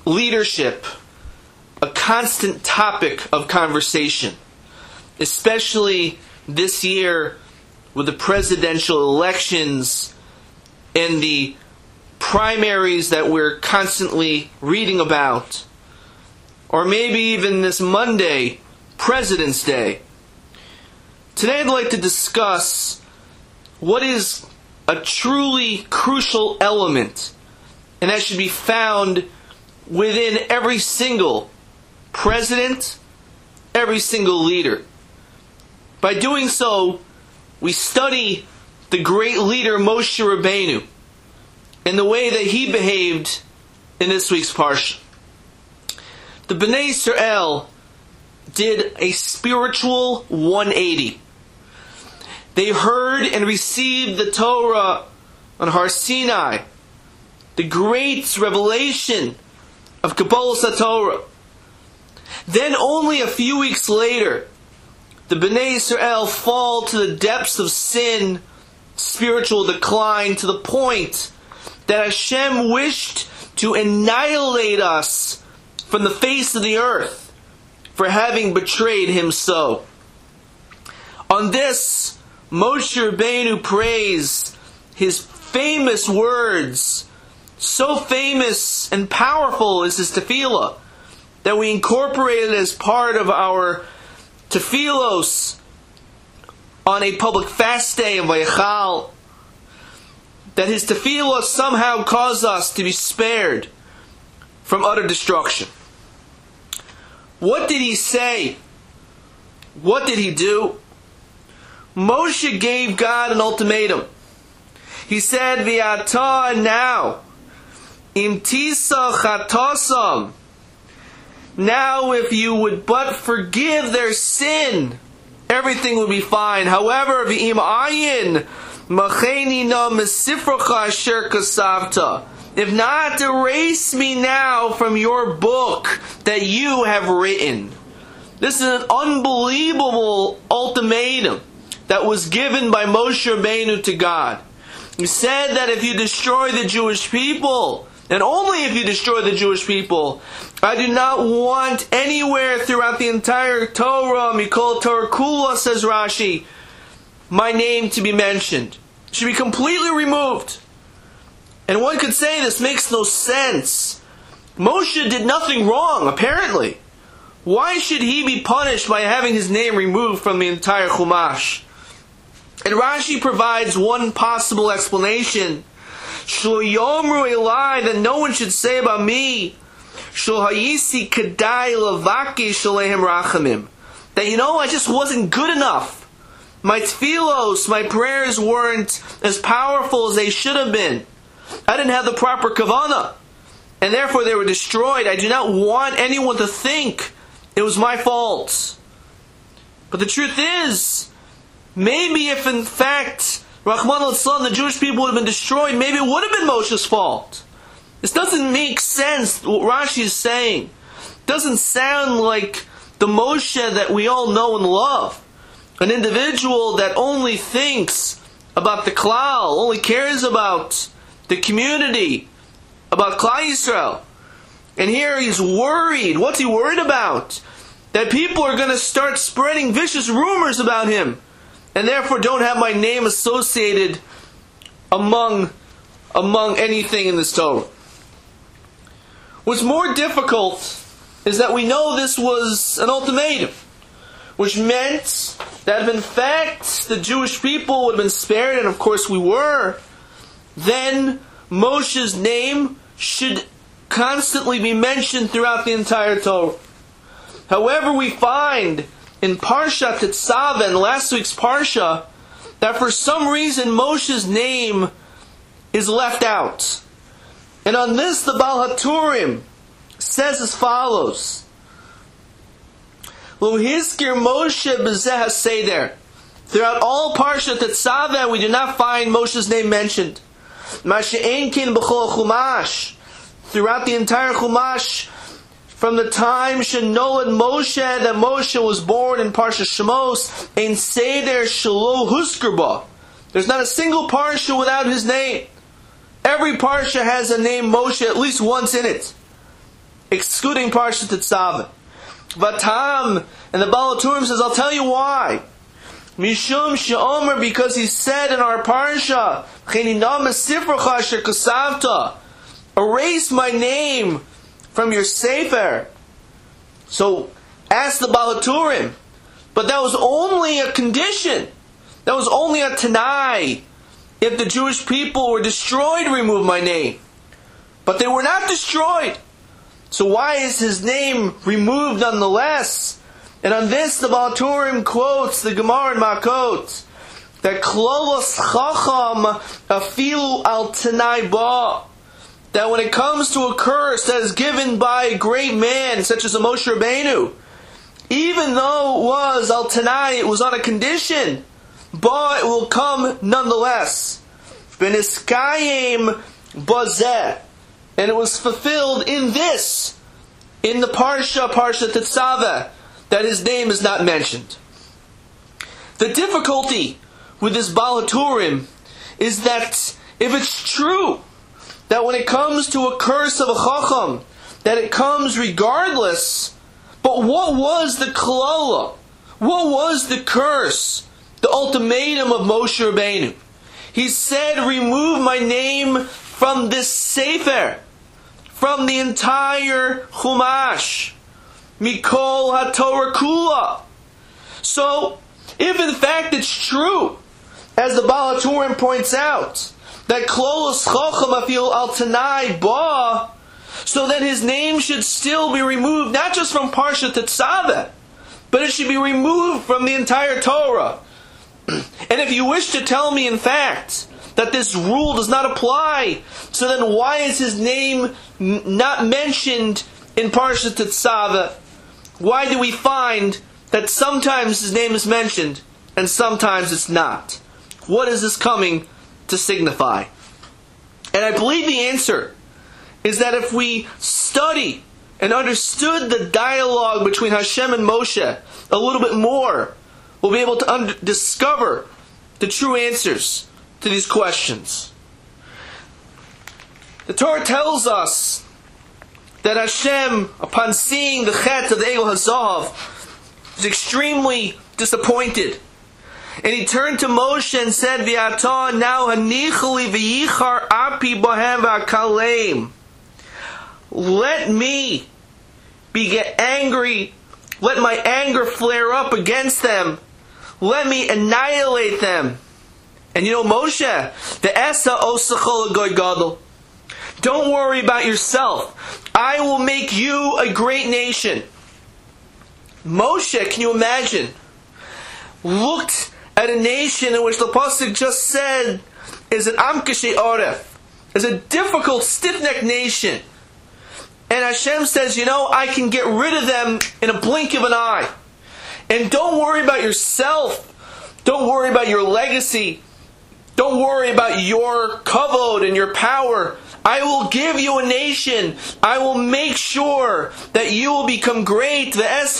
leadership a constant topic of conversation, especially this year with the presidential elections and the primaries that we're constantly reading about, or maybe even this Monday, President's Day. Today I'd like to discuss what is a truly crucial element, and that should be found within every single president, every single leader. By doing so, we study the great leader Moshe Rabbeinu and the way that he behaved in this week's Parsha. The Bnei Yisrael did a spiritual 180. They heard and received the Torah on Har Sinai, the great revelation of Kabbalah Satorah. Then only a few weeks later, the Bnei Yisrael fall to the depths of sin, spiritual decline, to the point that Hashem wished to annihilate us from the face of the earth for having betrayed Him so. On this, Moshe Rabbeinu prays his famous words. So famous and powerful is his tefillah that we incorporate it as part of our tefillos on a public fast day of Vayachal, that his tefillah somehow cause us to be spared from utter destruction. What did he say? What did he do? Moshe gave God an ultimatum. He said, V'ata now, im tisa chatosam. Now if you would but forgive their sin, everything would be fine. However, v'im ayin, macheni na mesifrocha asher kasavta. If not, erase me now from your book that you have written. This is an unbelievable ultimatum that was given by Moshe Rabbeinu to God. He said that if you destroy the Jewish people, and only if you destroy the Jewish people, I do not want anywhere throughout the entire Torah, Mikol Torah Kula, says Rashi, my name to be mentioned. It should be completely removed. And one could say this makes no sense. Moshe did nothing wrong, apparently. Why should he be punished by having his name removed from the entire Chumash? And Rashi provides one possible explanation. Shlo yomru elai, that no one should say about me, Shlo hayisi kadai lavakish alehem rachamim, that I just wasn't good enough. My tefillos, my prayers weren't as powerful as they should have been. I didn't have the proper kavanah, and therefore they were destroyed. I do not want anyone to think it was my fault. But the truth is, maybe if in fact, Rahman al-Islam, the Jewish people would have been destroyed, maybe it would have been Moshe's fault. This doesn't make sense, what Rashi is saying. It doesn't sound like the Moshe that we all know and love. An individual that only thinks about the Klal, only cares about the community, about Klal Yisrael. And here he's worried. What's he worried about? That people are going to start spreading vicious rumors about him, and therefore don't have my name associated among anything in this Torah. What's more difficult is that we know this was an ultimatum, which meant that if in fact the Jewish people would have been spared, and of course we were, then Moshe's name should constantly be mentioned throughout the entire Torah. However, we find in Parsha Tetzaveh, in last week's Parsha, that for some reason Moshe's name is left out. And on this, the Baal HaTurim says as follows: Lo hizkir Moshe b'zeh haseder. Throughout all Parsha Tetzaveh, we do not find Moshe's name mentioned. Ma she'ein kin b'chol Chumash. Throughout the entire Chumash, from the time Shenolad Moshe, that Moshe was born in Parsha Shemos, Ein Seder Shelo Husker Ba. There's not a single Parsha without his name. Every Parsha has a name Moshe at least once in it. excluding Parshat Tetzaveh. Vatam, and the Baal HaTurim says, I'll tell you why. Mishum she'omer, because he said in our parsha, Cheninam esifracha asher kasavta, erase my name from your sefer. So, ask the Baal HaTurim. But that was only a condition. That was only a Tanai. If the Jewish people were destroyed, remove my name. But they were not destroyed. So why is his name removed nonetheless? And on this, the Baal HaTurim quotes the Gemara in Makot, that Klolos Chacham afilu al Tanai ba, that when it comes to a curse that is given by a great man, such as a Moshe Rabbeinu, even though it was al Tanai, it was on a condition, but it will come nonetheless. Beniskayim bazeh, and it was fulfilled in this, in the Parsha Tetzaveh, that his name is not mentioned. The difficulty with this Baal HaTurim is that if it's true that when it comes to a curse of a Chacham, that it comes regardless, but what was the Klala? What was the curse? The ultimatum of Moshe Rabbeinu. He said, remove my name from this Sefer, from the entire Chumash. Mikol HaTorah Kula. So, if in fact it's true, as the Baal HaTurim points out, that Klolos Chacham afil al Tanai ba, so that his name should still be removed, not just from Parshat Tetzaveh, but it should be removed from the entire Torah. And if you wish to tell me, in fact, that this rule does not apply, so then why is his name not mentioned in Parshat Tetzaveh? Why do we find that sometimes his name is mentioned and sometimes it's not? What is this coming to signify? And I believe the answer is that if we study and understood the dialogue between Hashem and Moshe a little bit more, we'll be able to discover the true answers to these questions. The Torah tells us that Hashem, upon seeing the chet of the Egel HaZahav, was extremely disappointed. And he turned to Moshe and said, V'ata now hanichali v'yichar api bohem v'akaleim. Let me get angry. Let my anger flare up against them. Let me annihilate them. And you know, Moshe, the Esa Osachol Goy Gadol. Don't worry about yourself. I will make you a great nation. Moshe, can you imagine, looked at a nation in which the Pasuk just said is an Amkashe Oref, is a difficult, stiff-necked nation. And Hashem says, you know, I can get rid of them in a blink of an eye. And don't worry about yourself. Don't worry about your legacy. Don't worry about your kavod and your power. I will give you a nation. I will make sure that you will become great.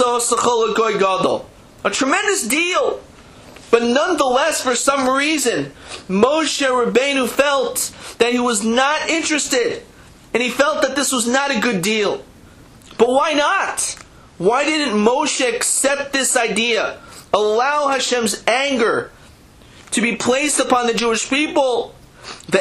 A tremendous deal. But nonetheless, for some reason, Moshe Rabbeinu felt that he was not interested. And he felt that this was not a good deal. But why not? Why didn't Moshe accept this idea? Allow Hashem's anger to be placed upon the Jewish people. And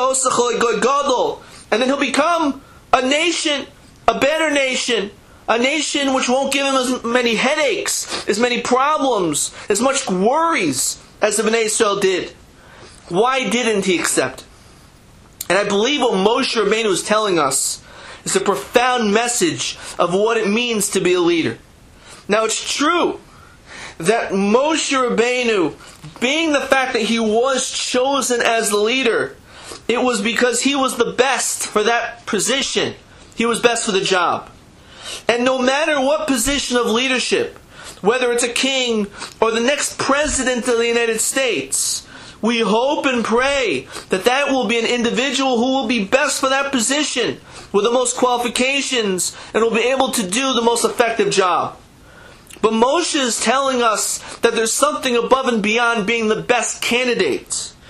then he'll become a nation, a better nation, a nation which won't give him as many headaches, as many problems, as much worries as the Bnei Israel did. Why didn't he accept it? And I believe what Moshe Rabbeinu is telling us is a profound message of what it means to be a leader. Now it's true that Moshe Rabbeinu, being the fact that he was chosen as the leader, it was because he was the best for that position. He was best for the job. And no matter what position of leadership, whether it's a king or the next president of the United States, we hope and pray that that will be an individual who will be best for that position, with the most qualifications, and will be able to do the most effective job. But Moshe is telling us that there's something above and beyond being the best candidate.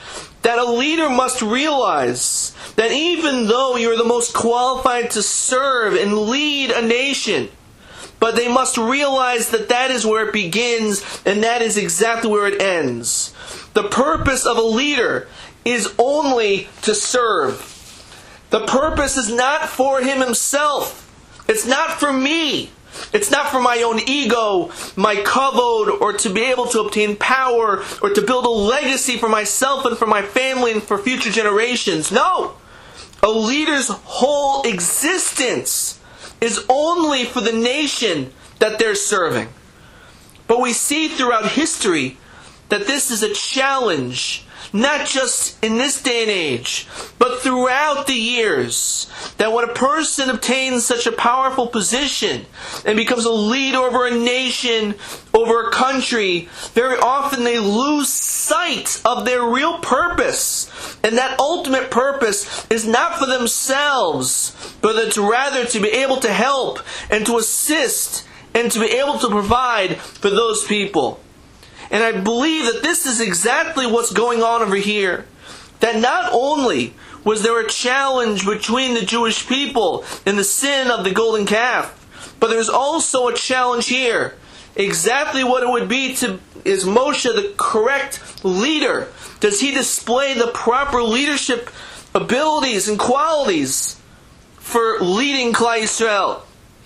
that a leader must realize that even though you're the most qualified to serve and lead a nation, but they must realize that that is where it begins and that is exactly where it ends. The purpose of a leader is only to serve. The purpose is not for him himself. It's not for me. It's not for my own ego, my kavod, or to be able to obtain power, or to build a legacy for myself and for my family and for future generations. No! A leader's whole existence is only for the nation that they're serving. But we see throughout history that this is a challenge, not just in this day and age, but throughout the years, that when a person obtains such a powerful position and becomes a leader over a nation, over a country, very often they lose sight of their real purpose. And that ultimate purpose is not for themselves, but it's rather to be able to help and to assist and to be able to provide for those people. And I believe that this is exactly what's going on over here. That not only was there a challenge between the Jewish people in the sin of the golden calf, but there's also a challenge here. Exactly what it would be to, is Moshe the correct leader? Does he display the proper leadership abilities and qualities for leading Klal Yisrael?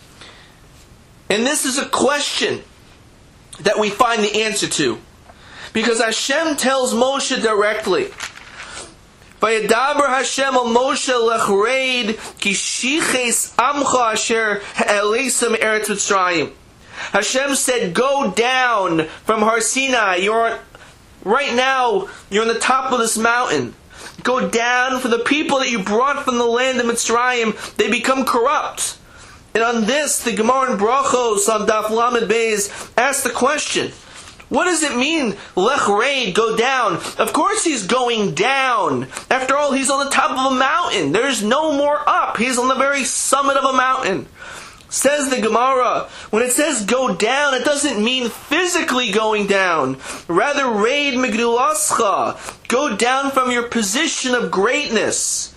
And this is a question that we find the answer to. Because Hashem tells Moshe directly, Vayedaber Hashem al Moshe lechreid ki shiches amcha asher ha'elesem eretz Mitzrayim. Hashem said, go down from Har Sinai. Right now, you're on the top of this mountain. Go down, for the people that you brought from the land of Mitzrayim, they become corrupt. And on this, the Gemara in Brachos on Daf Lamed Beis asks the question, what does it mean, lech reid, go down? Of course he's going down. After all, he's on the top of a mountain. There's no more up. He's on the very summit of a mountain. Says the Gemara, when it says go down, it doesn't mean physically going down. Rather, reid migdulascha, go down from your position of greatness.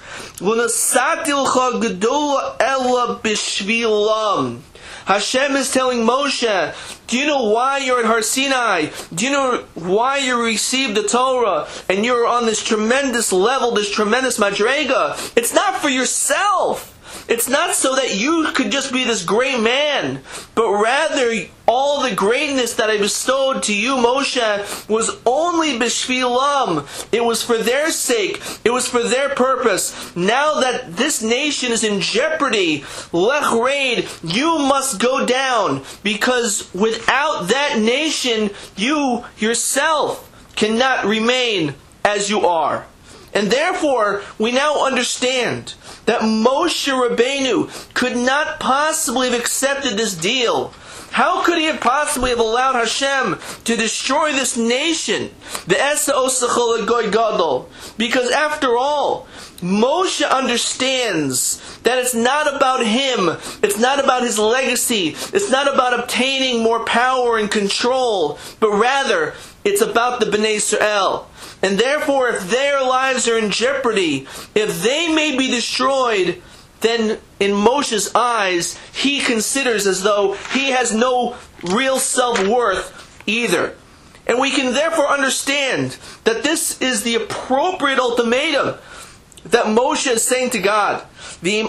Hashem is telling Moshe, do you know why you're at Har Sinai? Do you know why you received the Torah and you're on this tremendous level, this tremendous madrega? It's not for yourself. It's not so that you could just be this great man, but rather all the greatness that I bestowed to you, Moshe, was only b'shvilam. It was for their sake. It was for their purpose. Now that this nation is in jeopardy, lech reid, you must go down, because without that nation, you yourself cannot remain as you are. And therefore, we now understand that Moshe Rabbeinu could not possibly have accepted this deal. How could he have possibly have allowed Hashem to destroy this nation? The Esa Osachol Goy Gadol. Because after all, Moshe understands that it's not about him, it's not about his legacy, it's not about obtaining more power and control, but rather, it's about the Bnei Israel. And therefore, if their lives are in jeopardy, if they may be destroyed, then in Moshe's eyes, he considers as though he has no real self-worth either. And we can therefore understand that this is the appropriate ultimatum that Moshe is saying to God. He's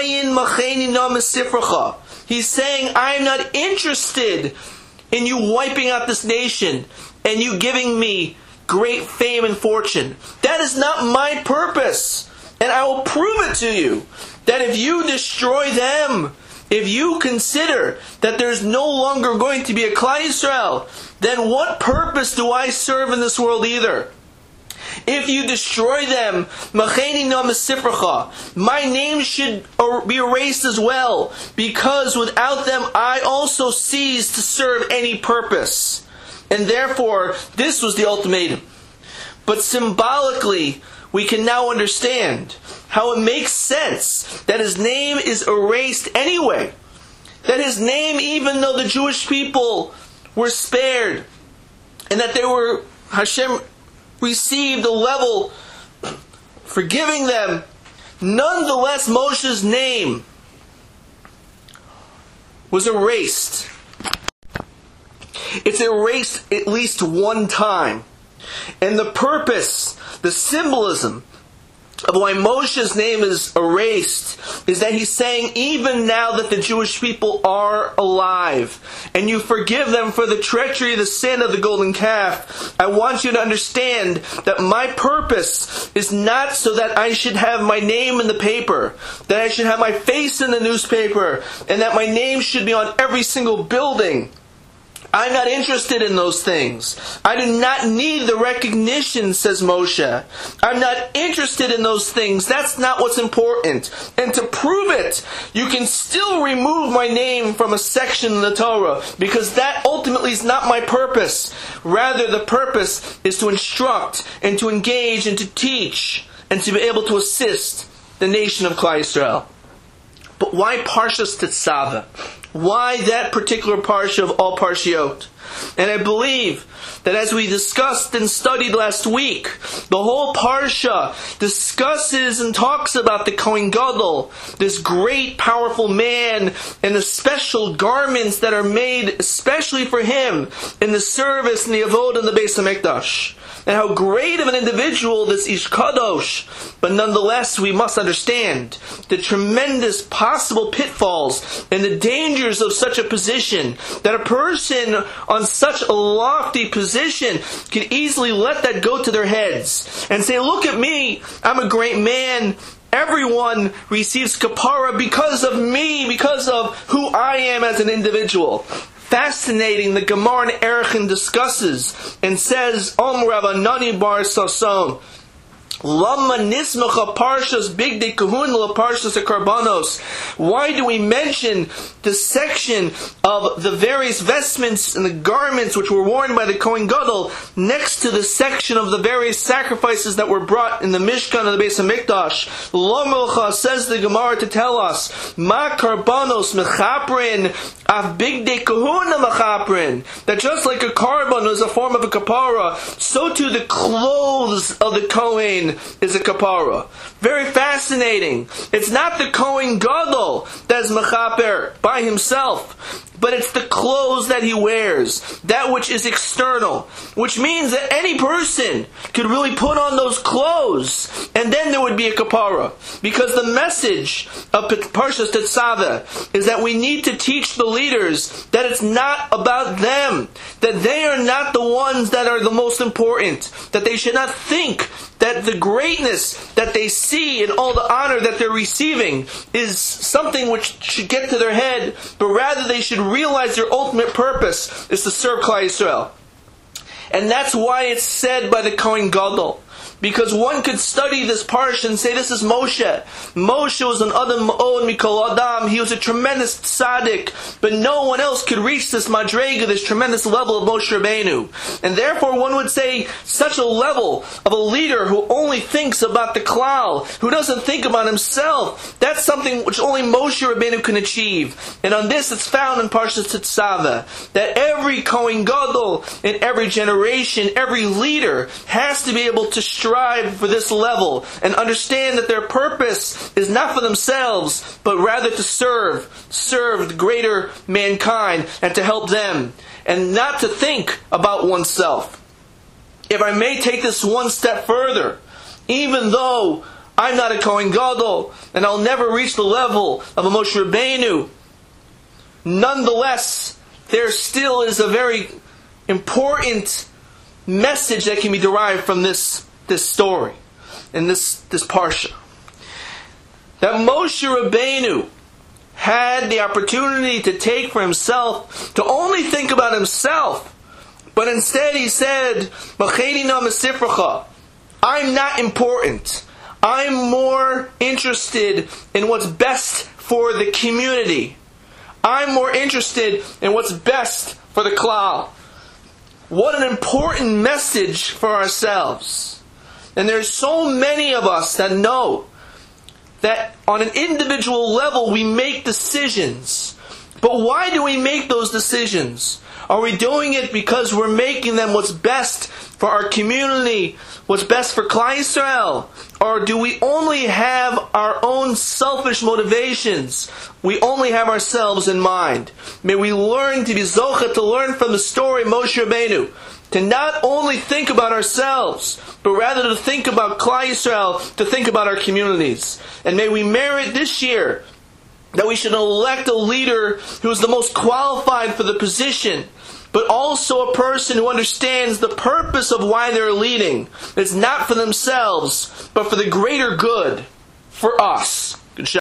saying, I am not interested in you wiping out this nation and you giving me great fame and fortune. That is not my purpose. And I will prove it to you that if you destroy them, if you consider that there's no longer going to be a Klal Yisrael, then what purpose do I serve in this world either? If you destroy them, my name should be erased as well, because without them I also cease to serve any purpose. And therefore, this was the ultimatum. But symbolically, we can now understand how it makes sense that his name is erased anyway. That his name, even though the Jewish people were spared, and that they were, Hashem received a level forgiving them, nonetheless Moshe's name was erased. It's erased at least one time. And the purpose, the symbolism of why Moshe's name is erased is that he's saying, even now that the Jewish people are alive and you forgive them for the treachery, the sin of the golden calf, I want you to understand that my purpose is not so that I should have my name in the paper, that I should have my face in the newspaper, and that my name should be on every single building. I'm not interested in those things. I do not need the recognition, says Moshe. I'm not interested in those things. That's not what's important. And to prove it, you can still remove my name from a section in the Torah, because that ultimately is not my purpose. Rather, the purpose is to instruct and to engage and to teach and to be able to assist the nation of Klal Yisrael. But why Parshas Tetzaveh? Why that particular parsha of all parshiot? And I believe that as we discussed and studied last week, the whole parsha discusses and talks about the Kohen Gadol, this great, powerful man, and the special garments that are made especially for him in the service and the avodah in the Beis HaMikdash. And how great of an individual this Ish Kadosh. But nonetheless, we must understand the tremendous possible pitfalls and the dangers of such a position, that a person on such a lofty position can easily let that go to their heads and say, look at me, I'm a great man. Everyone receives kapara because of me, because of who I am as an individual. Fascinating, the Gemara in Erechim discusses and says, Rav Anani bar Sason, Lama nismacha parshas bigdei kahuna parshas karbanos. Why do we mention the section of the various vestments and the garments which were worn by the Kohen Gadol next to the section of the various sacrifices that were brought in the Mishkan of the Beis HaMikdash? Lamelcha, says the Gemara to tell us, Ma karbanos mechaprin af bigdei kahuna mechaprin. That just like a carbon is a form of a kapara, so too the clothes of the Kohen is a kapara. Very fascinating. It's not the Kohen Gadol that is mechaper by himself, but it's the clothes that he wears, that which is external, which means that any person could really put on those clothes, and then there would be a kapara. Because the message of Parshas Tetzaveh is that we need to teach the leaders that it's not about them, that they are not the ones that are the most important, that they should not think that the greatness that they see and all the honor that they're receiving is something which should get to their head, but rather they should realize their ultimate purpose is to serve Klal Yisrael. And that's why it's said by the Kohen Gadol. Because one could study this parsha and say, this is Moshe. Moshe was an Adam Ma'od Mikol Adam. He was a tremendous tzaddik, but no one else could reach this madrega, this tremendous level of Moshe Rabbeinu. And therefore one would say, such a level of a leader who only thinks about the klal, who doesn't think about himself, that's something which only Moshe Rabbeinu can achieve. And on this it's found in Parshas Tetzaveh, that every Kohen Gadol in every generation, every leader has to be able to strive for this level and understand that their purpose is not for themselves, but rather to serve the greater mankind and to help them, and not to think about oneself. If I may take this one step further, even though I'm not a Kohen Gadol and I'll never reach the level of a Moshe Rabbeinu, nonetheless, there still is a very important message that can be derived from this story and this parsha. That Moshe Rabbeinu had the opportunity to take for himself, to only think about himself, but instead he said, I'm not important. I'm more interested in what's best for the community. I'm more interested in what's best for the klal. What an important message for ourselves. And there's so many of us that know that on an individual level we make decisions. But why do we make those decisions? Are we doing it because we're making them what's best for our community, what's best for Klal Yisrael? Or do we only have our own selfish motivations? We only have ourselves in mind. May we learn to be zocha, to learn from the story of Moshe Rabbeinu, to not only think about ourselves, but rather to think about Klal Yisrael, to think about our communities. And may we merit this year that we should elect a leader who is the most qualified for the position, but also a person who understands the purpose of why they're leading. It's not for themselves, but for the greater good, for us.